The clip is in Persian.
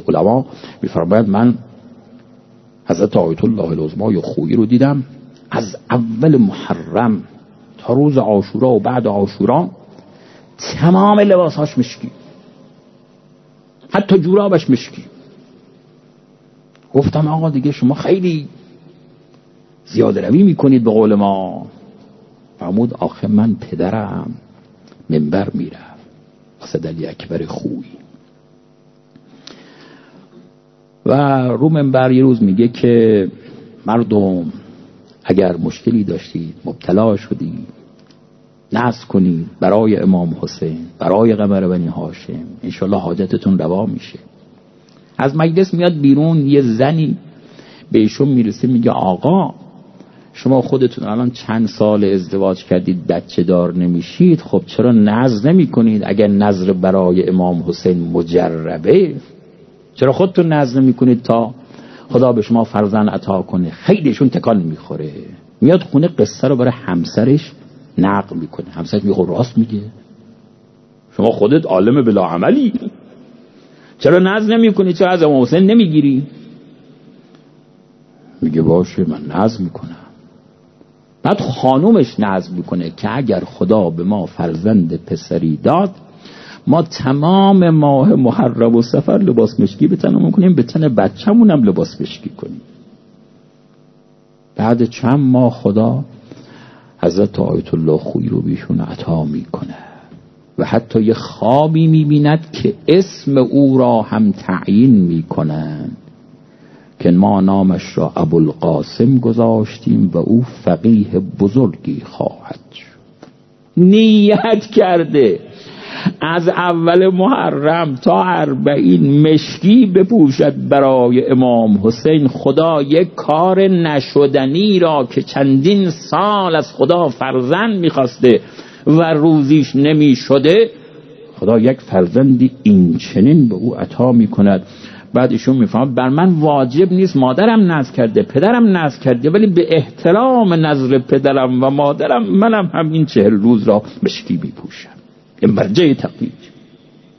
علما میفرماید من حضرت آیت الله العظما خویی رو دیدم از اول محرم تا روز عاشورا و بعد عاشورا تمام لباساش مشکی، حتی جورابش مشکی. گفتم آقا دیگه شما خیلی زیاده روی میکنید به قول ما. فرمود آخه من پدرم منبر میرفت اسد علی اکبر خویی و رو منبر یه روز میگه که مردم اگر مشکلی داشتید مبتلا شدید نذر کنید برای امام حسین، برای قمر بنی هاشم، انشالله حاجتتون روا میشه. از مجلس میاد بیرون، یه زنی به ایشون میرسه میگه آقا شما خودتون الان چند سال ازدواج کردید بچه دار نمیشید، خب چرا نذر نمی کنید؟ اگر نذر برای امام حسین مجربه چرا خودتون نذر نمی کنید تا خدا به شما فرزند عطا کنه؟ خیلیشون تکان میخوره، میاد خونه قصه رو برای همسرش نقل میکنه. همسرش میگه راست میگه، شما خودت عالم بلا عملی، چرا نذر نمی کنی؟ چرا از امام حسین نمیگیری؟ میگه باشه من نذر میکنم. بعد خانومش نذر میکنه که اگر خدا به ما فرزند پسری داد ما تمام ماه محرم و صفر لباس مشکی به تنمون کنیم، به تن بچه‌مون هم لباس مشکی کنیم. بعد چند ماه خدا حضرت آیت الله خویی رو بیشون عطا میکنه و حتی یه خوابی میبیند که اسم او را هم تعیین میکنن که ما نامش را ابوالقاسم گذاشتیم و او فقیه بزرگی خواهد شد. نیت کرده از اول محرم تا 40 مشکی بپوشد برای امام حسین. خدا یک کار نشدنی را که چندین سال از خدا فرزند میخواسته و روزیش نمیشده، خدا یک فرزندی این چنین به او عطا میکند. بعد ایشون میفهمد بر من واجب نیست، مادرم نذر کرده، پدرم نذر کرده، ولی به احترام نذر پدرم و مادرم منم همین 40 روز را مشکی میپوشم. یه مرجع تقلید.